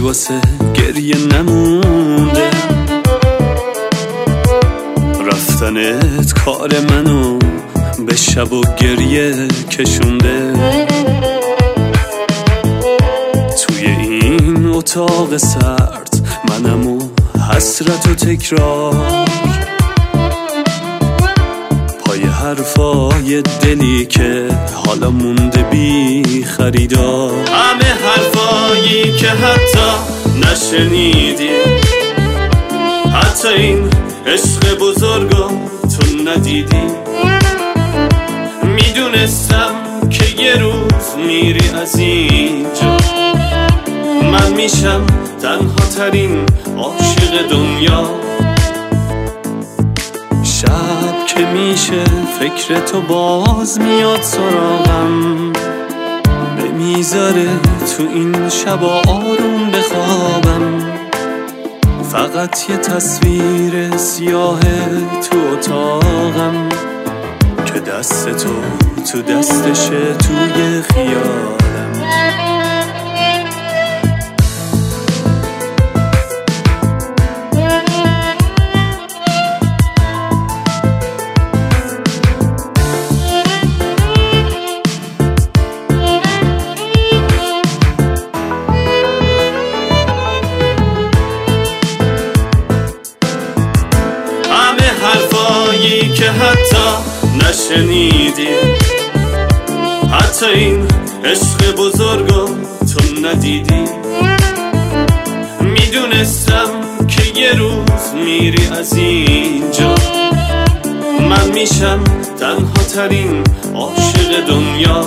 واسه گریه نمونده، رفتنت کار منو به شب و گریه کشونده. توی این اتاق سرد منم و حسرت و تکرار، پای حرفای دلی که حالا مونده بی خریدار. همه حرفایی که حتی نشنیدی، حتی این عشق بزرگو تو ندیدی. میدونستم که یه روز میری از اینجا، من میشم تنها ترین عاشق دنیا. شب که میشه فکر تو باز میاد سراغم، نمیذاره تو این شبا آروم بخوابم. فقط یه تصویر سیاه تو اتاقم که دست تو دستشه توی خیالم. حرفایی که حتی نشنیدی، حتی این عشق بزرگو تو ندیدی. میدونستم که یه روز میری از اینجا، من میشم تنها ترین عاشق دنیا.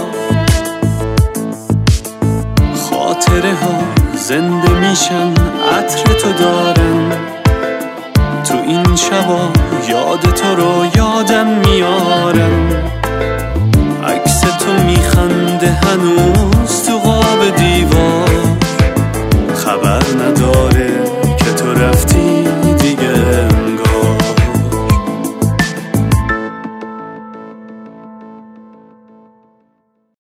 خاطره ها زنده میشن عطر تو دارن، تو این شبا یاد تو رو یادم میارم. عکس تو میخنده هنوز